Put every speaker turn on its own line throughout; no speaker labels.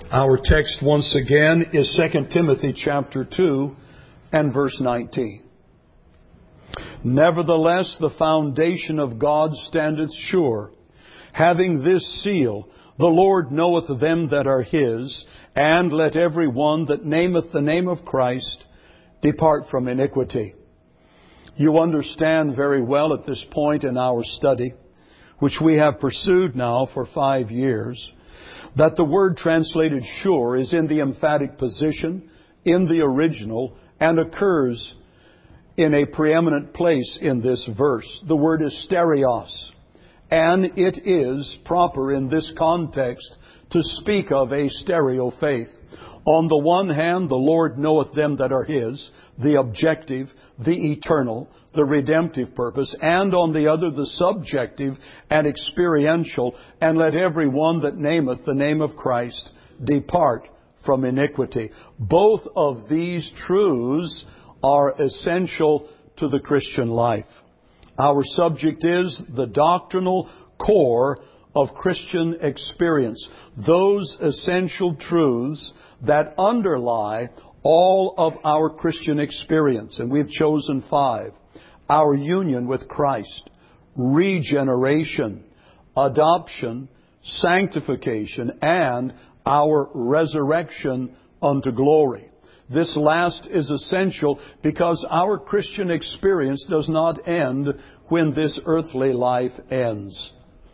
Our text once again is 2 Timothy chapter 2 and verse 19. Nevertheless, the foundation of God standeth sure, having this seal, the Lord knoweth them that are His, and let every one that nameth the name of Christ depart from iniquity. You understand very well at this point in our study, which we have pursued now for 5 years, that the word translated sure is in the emphatic position in the original and occurs in a preeminent place in this verse. The word is stereos, and it is proper in this context to speak of a stereo faith. On the one hand, the Lord knoweth them that are His, the objective, the eternal, the redemptive purpose, and on the other, the subjective and experiential, and let every one that nameth the name of Christ depart from iniquity. Both of these truths are essential to the Christian life. Our subject is the doctrinal core of Christian experience. Those essential truths that underlie all of our Christian experience. And we've chosen 5. Our union with Christ, regeneration, adoption, sanctification, and our resurrection unto glory. This last is essential because our Christian experience does not end when this earthly life ends.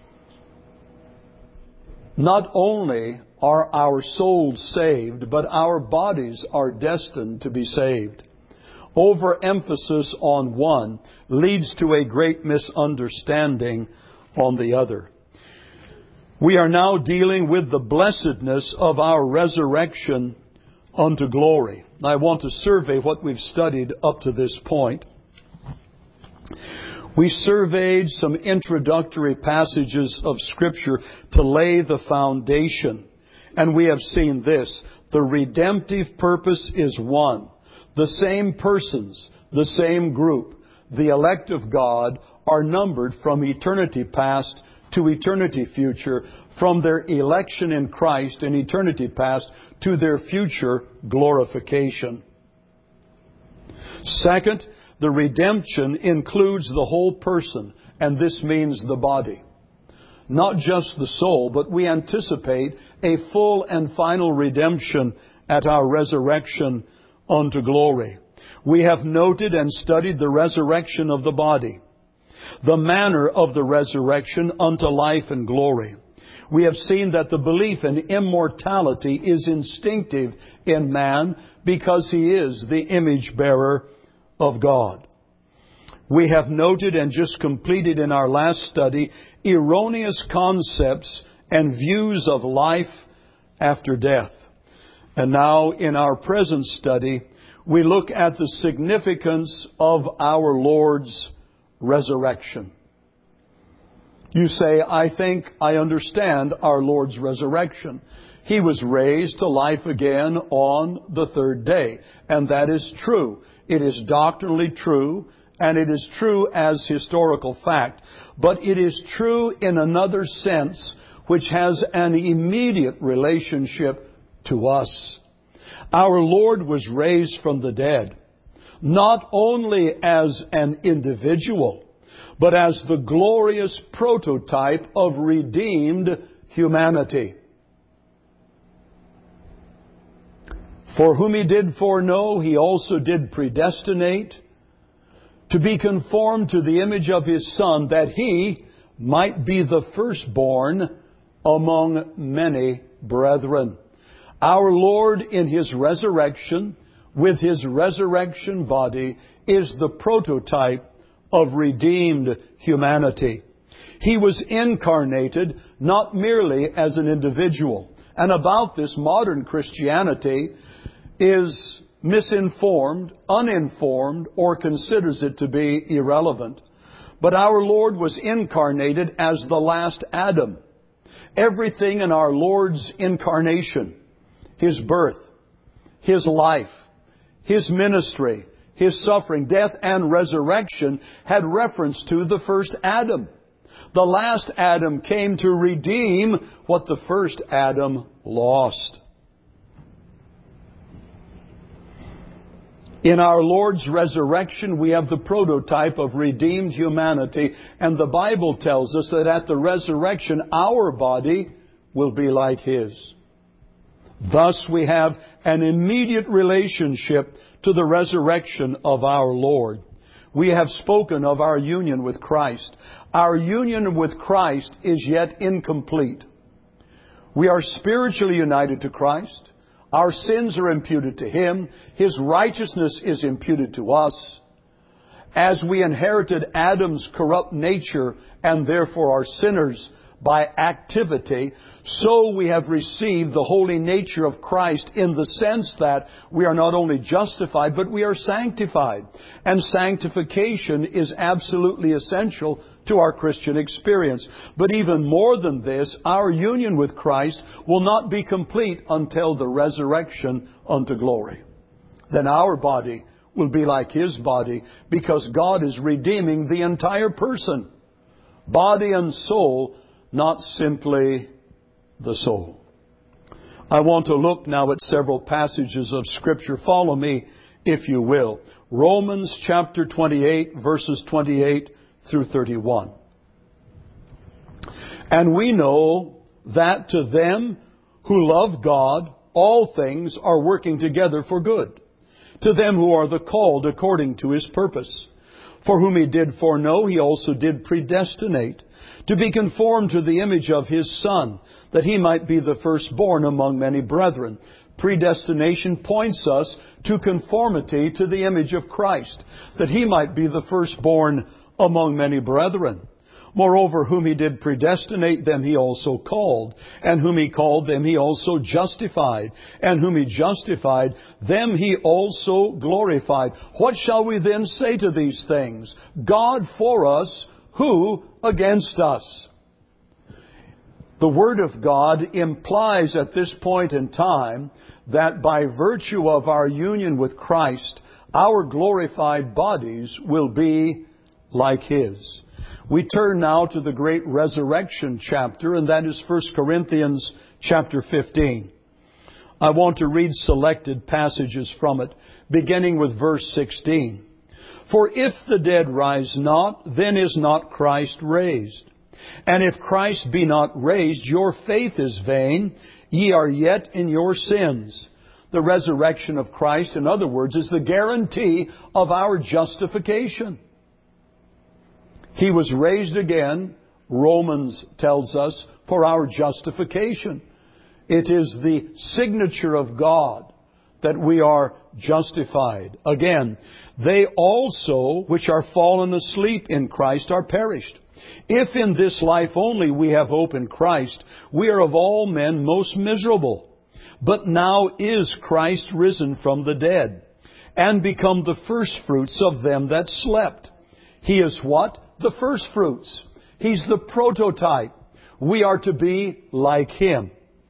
Not only are our souls saved, but our bodies are destined to be saved. Overemphasis on one leads to a great misunderstanding on the other. We are now dealing with the blessedness of our resurrection unto glory. I want to survey what we've studied up to this point. We surveyed some introductory passages of Scripture to lay the foundation. And we have seen this. The redemptive purpose is one. The same persons, the same group, the elect of God are numbered from eternity past to eternity future, from their election in Christ in eternity past to their future glorification. Second, the redemption includes the whole person, and this means the body. Not just the soul, but we anticipate a full and final redemption at our resurrection unto glory. We have noted and studied the resurrection of the body, the manner of the resurrection unto life and glory. We have seen that the belief in immortality is instinctive in man because he is the image bearer of God. We have noted and just completed in our last study erroneous concepts and views of life after death. And now in our present study, we look at the significance of our Lord's resurrection. You say, I think I understand our Lord's resurrection. He was raised to life again on the third day. And that is true. It is doctrinally true, and it is true as historical fact. But it is true in another sense, which has an immediate relationship to us. Our Lord was raised from the dead, not only as an individual, but as the glorious prototype of redeemed humanity. For whom He did foreknow, He also did predestinate to be conformed to the image of His Son, that He might be the firstborn among many brethren. Our Lord in His resurrection, with His resurrection body, is the prototype of redeemed humanity. He was incarnated not merely as an individual. And about this, modern Christianity is misinformed, uninformed, or considers it to be irrelevant. But our Lord was incarnated as the last Adam. Everything in our Lord's incarnation, His birth, His life, His ministry, His suffering, death, and resurrection had reference to the first Adam. The last Adam came to redeem what the first Adam lost. In our Lord's resurrection, we have the prototype of redeemed humanity, and the Bible tells us that at the resurrection, our body will be like His. Thus, we have an immediate relationship to the resurrection of our Lord. We have spoken of our union with Christ. Our union with Christ is yet incomplete. We are spiritually united to Christ. Our sins are imputed to Him. His righteousness is imputed to us. As we inherited Adam's corrupt nature and therefore are sinners by activity, so we have received the holy nature of Christ in the sense that we are not only justified, but we are sanctified. And sanctification is absolutely essential to our Christian experience. But even more than this, our union with Christ will not be complete until the resurrection unto glory. Then our body will be like His body, because God is redeeming the entire person, body and soul, not simply the soul. I want to look now at several passages of Scripture. Follow me, if you will. Romans chapter 28, verses 28 through 31. And we know that to them who love God, all things are working together for good, to them who are the called according to His purpose. For whom He did foreknow, He also did predestinate, to be conformed to the image of His Son, that He might be the firstborn among many brethren. Predestination points us to conformity to the image of Christ, that He might be the firstborn among many brethren. Moreover, whom He did predestinate, them He also called. And whom He called, them He also justified. And whom He justified, them He also glorified. What shall we then say to these things? God for us, who against us? The Word of God implies at this point in time that by virtue of our union with Christ, our glorified bodies will be like His. We turn now to the great resurrection chapter, and that is 1 Corinthians chapter 15. I want to read selected passages from it, beginning with verse 16. For if the dead rise not, then is not Christ raised. And if Christ be not raised, your faith is vain, ye are yet in your sins. The resurrection of Christ, in other words, is the guarantee of our justification. He was raised again, Romans tells us, for our justification. It is the signature of God that we are justified. Again, they also which are fallen asleep in Christ are perished. If in this life only we have hope in Christ, we are of all men most miserable. But now is Christ risen from the dead, and become the firstfruits of them that slept. He is what? The firstfruits. He's the prototype. We are to be like Him.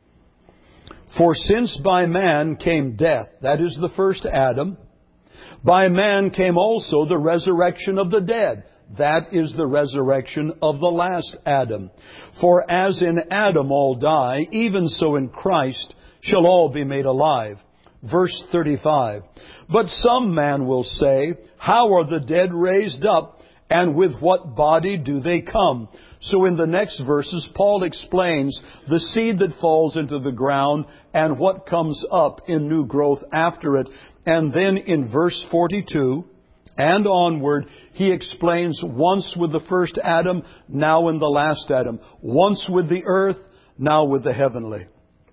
For since by man came death, that is the first Adam, by man came also the resurrection of the dead. That is the resurrection of the last Adam. For as in Adam all die, even so in Christ shall all be made alive. Verse 35. But some man will say, how are the dead raised up, and with what body do they come? So in the next verses, Paul explains the seed that falls into the ground and what comes up in new growth after it. And then in verse 42 and onward, he explains once with the first Adam, now in the last Adam. Once with the earth, now with the heavenly.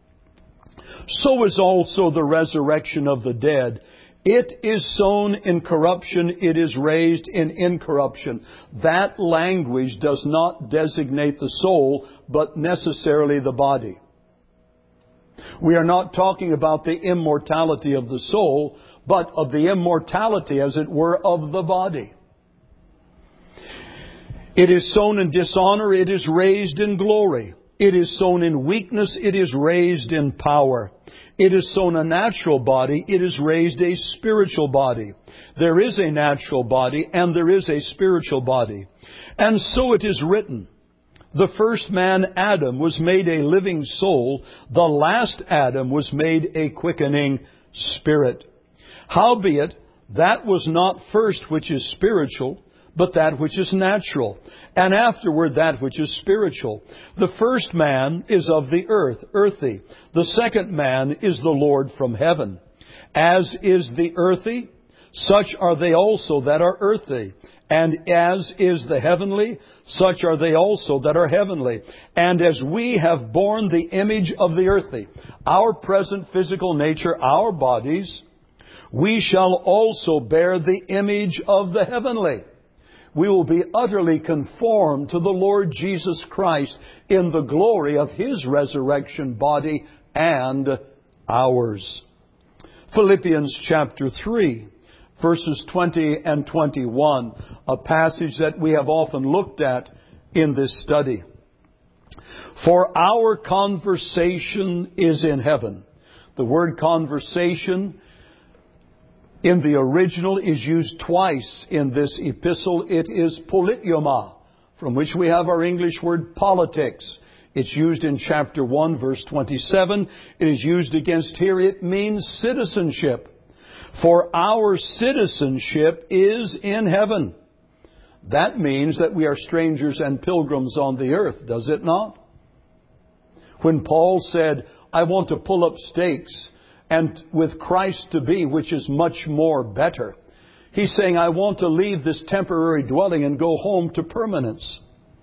So is also the resurrection of the dead. It is sown in corruption, it is raised in incorruption. That language does not designate the soul, but necessarily the body. We are not talking about the immortality of the soul, but of the immortality, as it were, of the body. It is sown in dishonor, it is raised in glory. It is sown in weakness, it is raised in power. It is sown a natural body, it is raised a spiritual body. There is a natural body and there is a spiritual body. And so it is written, the first man, Adam, was made a living soul. The last Adam was made a quickening spirit. Howbeit, that was not first which is spiritual, but that which is natural, and afterward that which is spiritual. The first man is of the earth, earthy. The second man is the Lord from heaven. As is the earthy, such are they also that are earthy. And as is the heavenly, such are they also that are heavenly. And as we have borne the image of the earthy, our present physical nature, our bodies, we shall also bear the image of the heavenly. We will be utterly conformed to the Lord Jesus Christ in the glory of His resurrection body and ours. Philippians chapter 3, verses 20 and 21, a passage that we have often looked at in this study. For our conversation is in heaven. The word conversation in the original is used twice in this epistle. It is politeuma, from which we have our English word politics. It's used in chapter 1, verse 27. It is used against here. It means citizenship. For our citizenship is in heaven. That means that we are strangers and pilgrims on the earth, does it not? When Paul said, I want to pull up stakes and with Christ to be, which is much more better, he's saying, I want to leave this temporary dwelling and go home to permanence.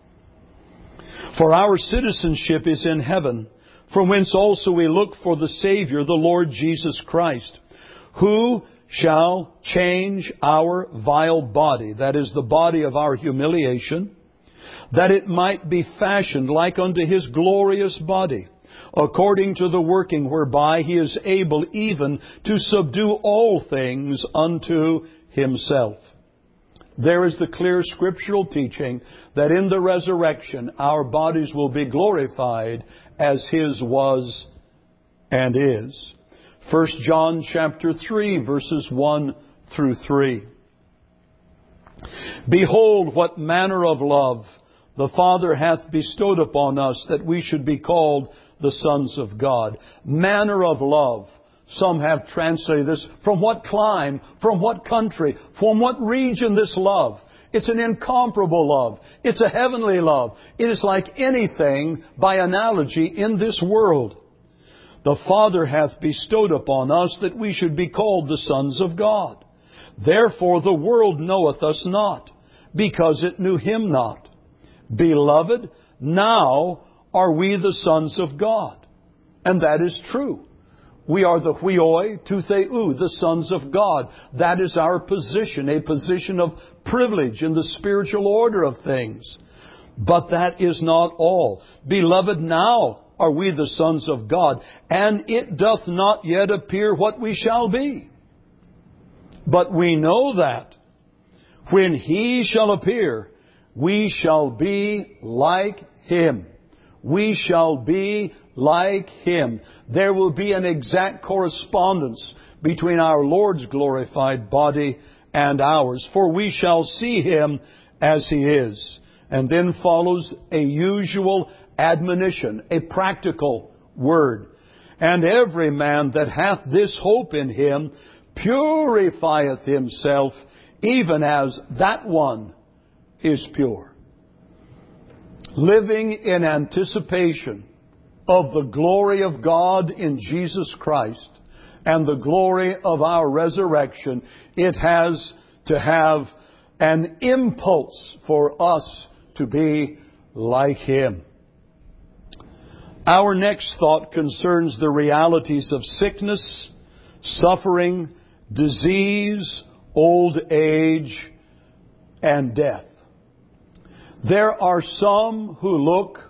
For our citizenship is in heaven, from whence also we look for the Savior, the Lord Jesus Christ, who shall change our vile body, that is the body of our humiliation, that it might be fashioned like unto His glorious body, according to the working whereby He is able even to subdue all things unto Himself. There is the clear scriptural teaching that in the resurrection our bodies will be glorified as His was and is. 1 John chapter 3, verses 1 through 3. Behold, what manner of love the Father hath bestowed upon us, that we should be called the sons of God. Manner of love. Some have translated this, from what clime, from what country, from what region this love. It's an incomparable love. It's a heavenly love. It is like anything, by analogy, in this world. The Father hath bestowed upon us that we should be called the sons of God. Therefore the world knoweth us not, because it knew Him not. Beloved, now are we the sons of God. And that is true. We are the huioi to theou, the sons of God. That is our position, a position of privilege in the spiritual order of things. But that is not all. Beloved, now are we the sons of God, and it doth not yet appear what we shall be. But we know that when He shall appear, we shall be like Him. We shall be like Him. There will be an exact correspondence between our Lord's glorified body and ours. For we shall see Him as He is. And then follows a usual admonition, a practical word. And every man that hath this hope in Him purifieth himself, even as that one is pure. Living in anticipation of the glory of God in Jesus Christ and the glory of our resurrection, it has to have an impulse for us to be like Him. Our next thought concerns the realities of sickness, suffering, disease, old age, and death. There are some who look,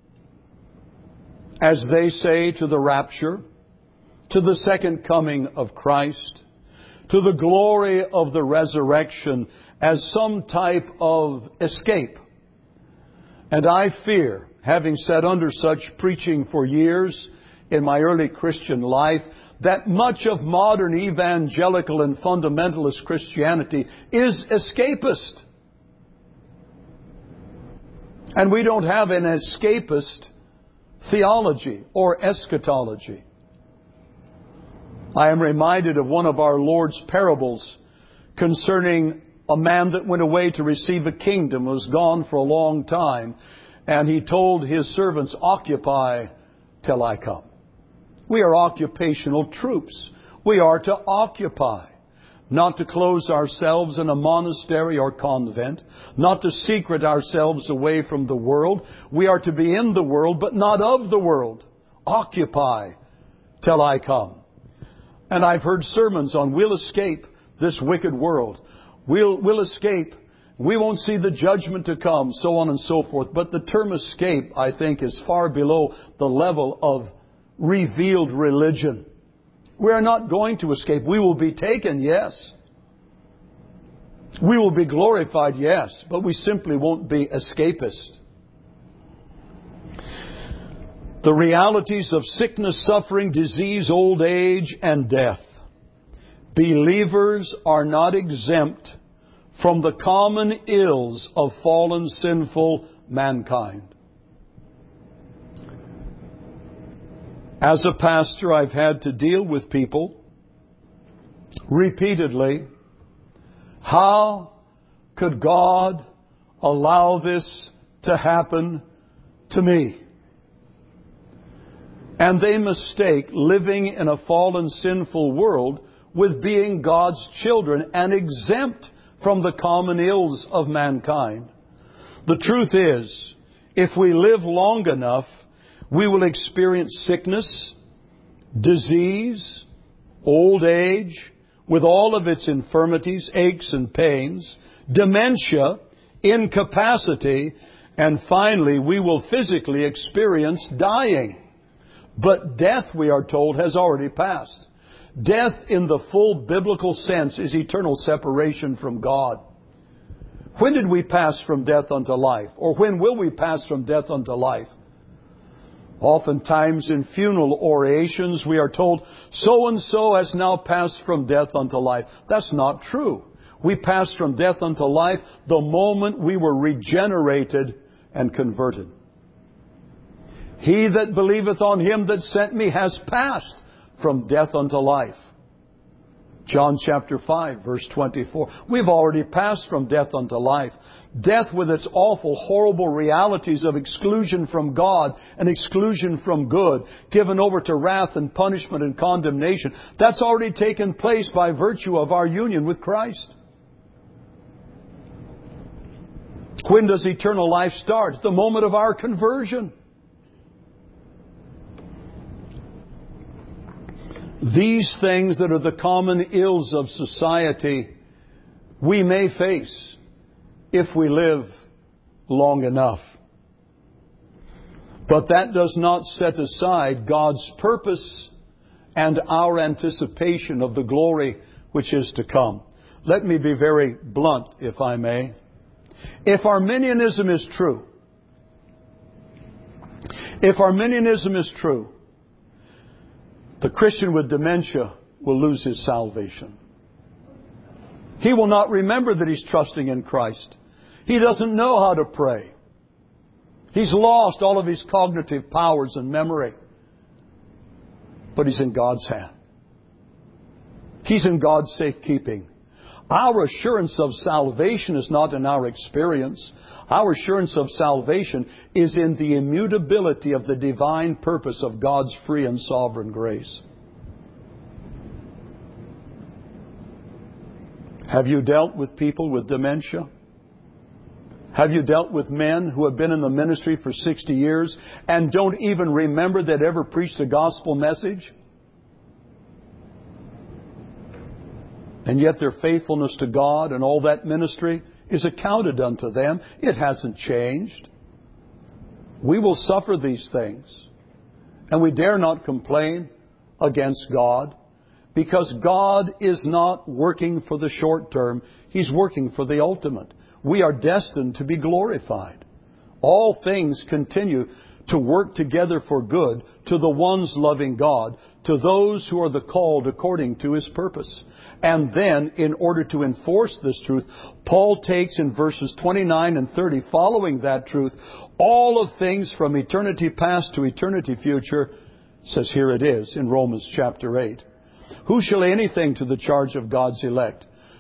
as they say, to the rapture, to the second coming of Christ, to the glory of the resurrection as some type of escape. And I fear, having sat under such preaching for years in my early Christian life, that much of modern evangelical and fundamentalist Christianity is escapist. And we don't have an escapist theology or eschatology. I am reminded of one of our Lord's parables concerning a man that went away to receive a kingdom, was gone for a long time, and he told his servants, "Occupy till I come." We are occupational troops. We are to occupy. Not to close ourselves in a monastery or convent. Not to secret ourselves away from the world. We are to be in the world, but not of the world. Occupy till I come. And I've heard sermons on we'll escape this wicked world. We'll escape. We won't see the judgment to come, so on and so forth. But the term escape, I think, is far below the level of revealed religion. We are not going to escape. We will be taken, yes. We will be glorified, yes. But we simply won't be escapist. The realities of sickness, suffering, disease, old age, and death. Believers are not exempt from the common ills of fallen, sinful mankind. As a pastor, I've had to deal with people repeatedly. How could God allow this to happen to me? And they mistake living in a fallen, sinful world with being God's children and exempt from the common ills of mankind. The truth is, if we live long enough, we will experience sickness, disease, old age, with all of its infirmities, aches and pains, dementia, incapacity, and finally we will physically experience dying. But death, we are told, has already passed. Death in the full biblical sense is eternal separation from God. When did we pass from death unto life? Or when will we pass from death unto life? Oftentimes in funeral orations we are told, so-and-so has now passed from death unto life. That's not true. We passed from death unto life the moment we were regenerated and converted. He that believeth on Him that sent me has passed from death unto life. John chapter 5, verse 24. We've already passed from death unto life. Death with its awful, horrible realities of exclusion from God and exclusion from good, given over to wrath and punishment and condemnation. That's already taken place by virtue of our union with Christ. When does eternal life start? The moment of our conversion. These things that are the common ills of society, we may face if we live long enough. But that does not set aside God's purpose and our anticipation of the glory which is to come. Let me be very blunt, if I may. If Arminianism is true, the Christian with dementia will lose his salvation. He will not remember that he's trusting in Christ. He doesn't know how to pray. He's lost all of his cognitive powers and memory. But he's in God's hand. He's in God's safekeeping. Our assurance of salvation is not in our experience. Our assurance of salvation is in the immutability of the divine purpose of God's free and sovereign grace. Have you dealt with people with dementia? Have you dealt with men who have been in the ministry for 60 years and don't even remember they'd ever preached a gospel message? And yet their faithfulness to God and all that ministry is accounted unto them. It hasn't changed. We will suffer these things. And we dare not complain against God, because God is not working for the short term. He's working for the ultimate. We are destined to be glorified. All things continue to work together for good to the ones loving God, to those who are the called according to His purpose. And then, in order to enforce this truth, Paul takes in verses 29 and 30, following that truth, all of things from eternity past to eternity future, says here it is in Romans chapter 8. Who shall lay anything to the charge of God's elect?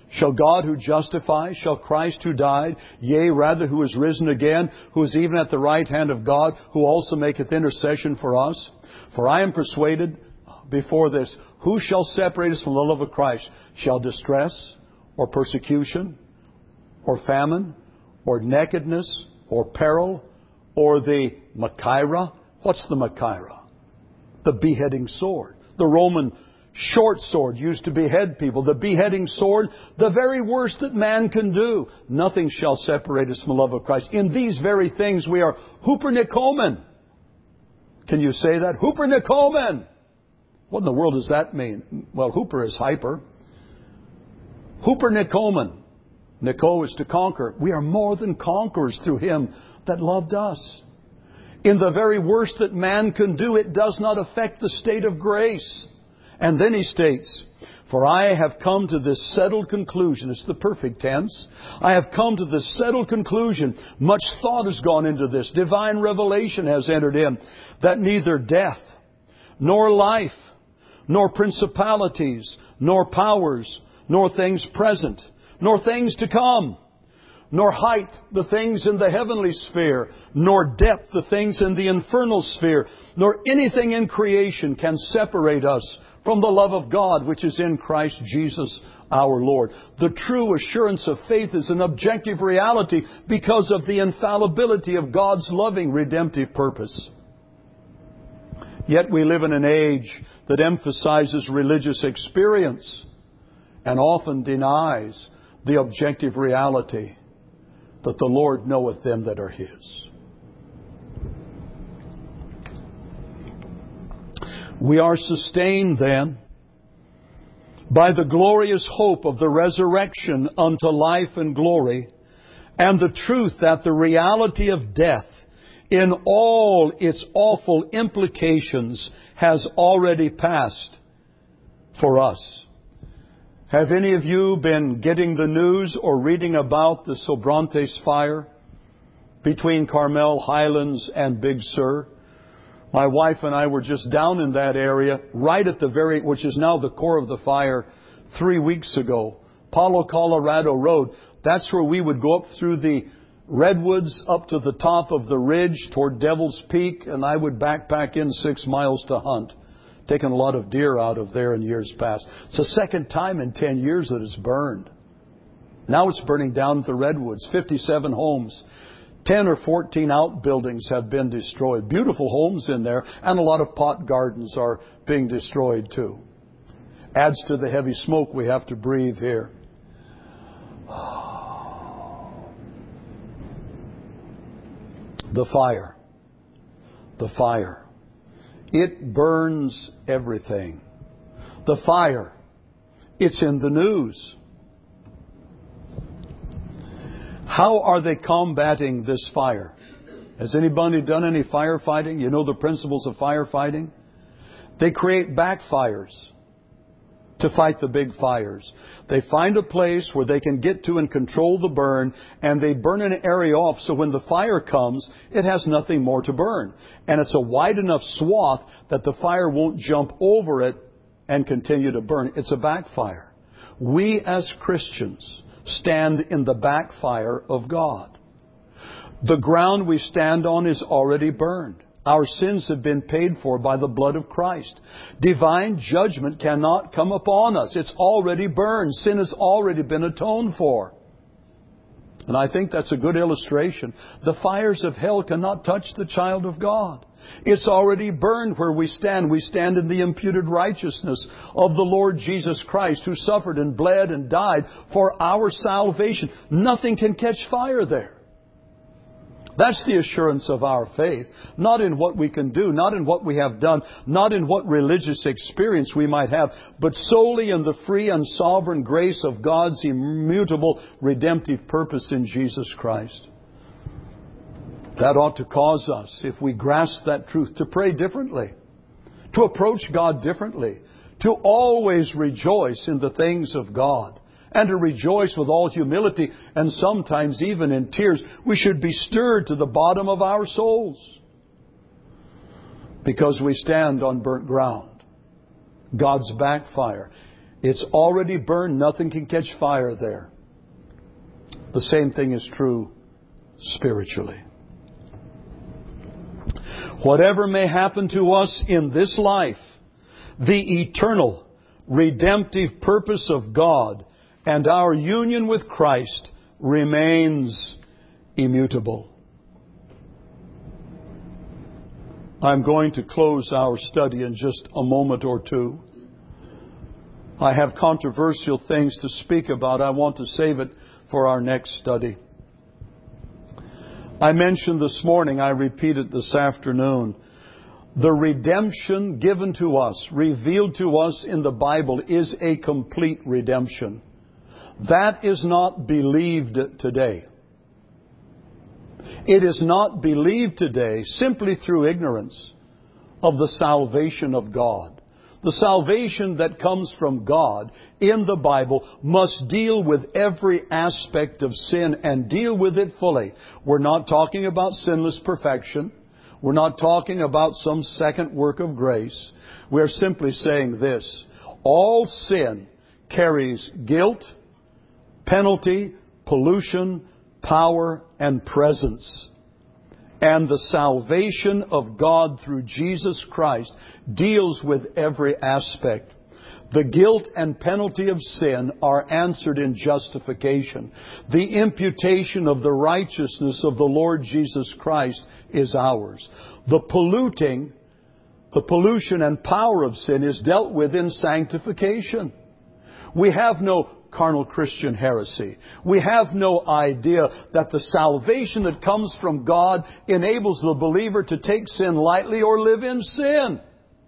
Shall God who justifies, shall Christ who died, yea, rather who is risen again, who is even at the right hand of God, who also maketh intercession for us? For I am persuaded before this, who shall separate us from the love of Christ? Shall distress, or persecution, or famine, or nakedness, or peril, or the Machaira? What's the Machaira? The beheading sword. The Roman short sword used to behead people. The beheading sword, the very worst that man can do. Nothing shall separate us from the love of Christ. In these very things we are hupernicomen. Can you say that? Hupernicomen. What in the world does that mean? Well, huper is hyper. Hupernicomen. Nico is to conquer. We are more than conquerors through Him that loved us. In the very worst that man can do, it does not affect the state of grace. And then he states, for I have come to this settled conclusion. It's the perfect tense. I have come to this settled conclusion. Much thought has gone into this. Divine revelation has entered in. That neither death, nor life, nor principalities, nor powers, nor things present, nor things to come, nor height, the things in the heavenly sphere, nor depth, the things in the infernal sphere, nor anything in creation can separate us from the love of God which is in Christ Jesus our Lord. The true assurance of faith is an objective reality because of the infallibility of God's loving redemptive purpose. Yet we live in an age that emphasizes religious experience and often denies the objective reality that the Lord knoweth them that are His. We are sustained then by the glorious hope of the resurrection unto life and glory, and the truth that the reality of death in all its awful implications has already passed for us. Have any of you been getting the news or reading about the Sobrantes fire between Carmel Highlands and Big Sur? My wife and I were just down in that area, right at the very, which is now the core of the fire, 3 weeks ago. Palo Colorado Road. That's where we would go up through the redwoods up to the top of the ridge toward Devil's Peak, and I would backpack in 6 miles to hunt. Taken a lot of deer out of there in years past. It's the second time in 10 years that it's burned. Now it's burning down the redwoods. 57 homes. 10 or 14 outbuildings have been destroyed. Beautiful homes in there, and a lot of pot gardens are being destroyed too. Adds to the heavy smoke we have to breathe here. The fire. The fire. It burns everything. The fire. It's in the news. How are they combating this fire? Has anybody done any firefighting? You know the principles of firefighting? They create backfires to fight the big fires. They find a place where they can get to and control the burn, and they burn an area off so when the fire comes, it has nothing more to burn. And it's a wide enough swath that the fire won't jump over it and continue to burn. It's a backfire. We as Christians stand in the backfire of God. The ground we stand on is already burned. Our sins have been paid for by the blood of Christ. Divine judgment cannot come upon us. It's already burned. Sin has already been atoned for. And I think that's a good illustration. The fires of hell cannot touch the child of God. It's already burned where we stand. We stand in the imputed righteousness of the Lord Jesus Christ, who suffered and bled and died for our salvation. Nothing can catch fire there. That's the assurance of our faith. Not in what we can do, not in what we have done, not in what religious experience we might have, but solely in the free and sovereign grace of God's immutable redemptive purpose in Jesus Christ. That ought to cause us, if we grasp that truth, to pray differently, to approach God differently, to always rejoice in the things of God, and to rejoice with all humility, and sometimes even in tears. We should be stirred to the bottom of our souls, because we stand on burnt ground. God's backfire. It's already burned. Nothing can catch fire there. The same thing is true spiritually. Whatever may happen to us in this life, the eternal, redemptive purpose of God and our union with Christ remains immutable. I'm going to close our study in just a moment or two. I have controversial things to speak about. I want to save it for our next study. I mentioned this morning, I repeat it this afternoon, the redemption given to us, revealed to us in the Bible, is a complete redemption. That is not believed today. It is not believed today simply through ignorance of the salvation of God. The salvation that comes from God in the Bible must deal with every aspect of sin and deal with it fully. We're not talking about sinless perfection. We're not talking about some second work of grace. We're simply saying this: all sin carries guilt, penalty, pollution, power, and presence. And the salvation of God through Jesus Christ deals with every aspect. The guilt and penalty of sin are answered in justification. The imputation of the righteousness of the Lord Jesus Christ is ours. The pollution and power of sin is dealt with in sanctification. We have no carnal Christian heresy. We have no idea that the salvation that comes from God enables the believer to take sin lightly or live in sin.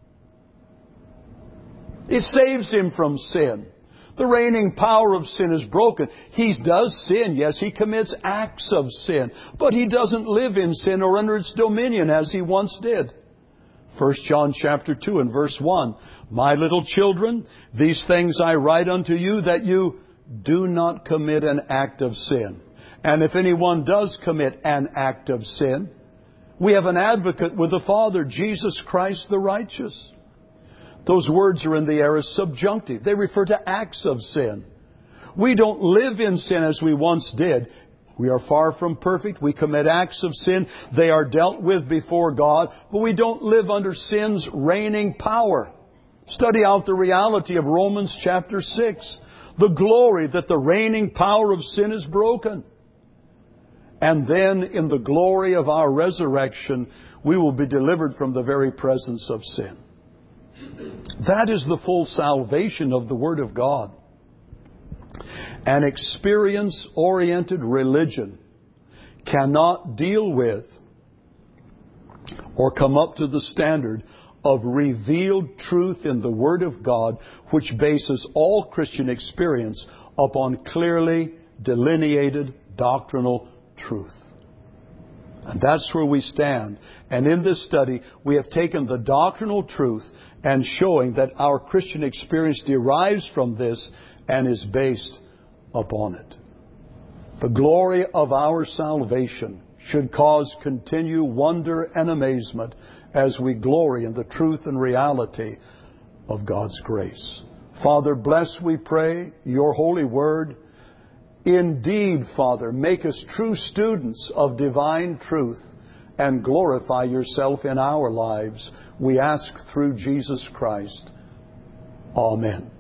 It saves him from sin. The reigning power of sin is broken. He does sin, yes, he commits acts of sin, but he doesn't live in sin or under its dominion as he once did. 1 John chapter 2 and verse 1, my little children, these things I write unto you that you do not commit an act of sin. And if anyone does commit an act of sin, we have an advocate with the Father, Jesus Christ the righteous. Those words are in the aorist subjunctive. They refer to acts of sin. We don't live in sin as we once did. We are far from perfect. We commit acts of sin. They are dealt with before God. But we don't live under sin's reigning power. Study out the reality of Romans chapter 6. The glory that the reigning power of sin is broken. And then in the glory of our resurrection, we will be delivered from the very presence of sin. That is the full salvation of the Word of God. An experience-oriented religion cannot deal with or come up to the standard of revealed truth in the Word of God, which bases all Christian experience upon clearly delineated doctrinal truth. And that's where we stand. And in this study, we have taken the doctrinal truth and showing that our Christian experience derives from this and is based upon it. The glory of our salvation should cause continued wonder and amazement as we glory in the truth and reality of God's grace. Father, bless, we pray, your holy word. Indeed, Father, make us true students of divine truth and glorify yourself in our lives. We ask through Jesus Christ. Amen.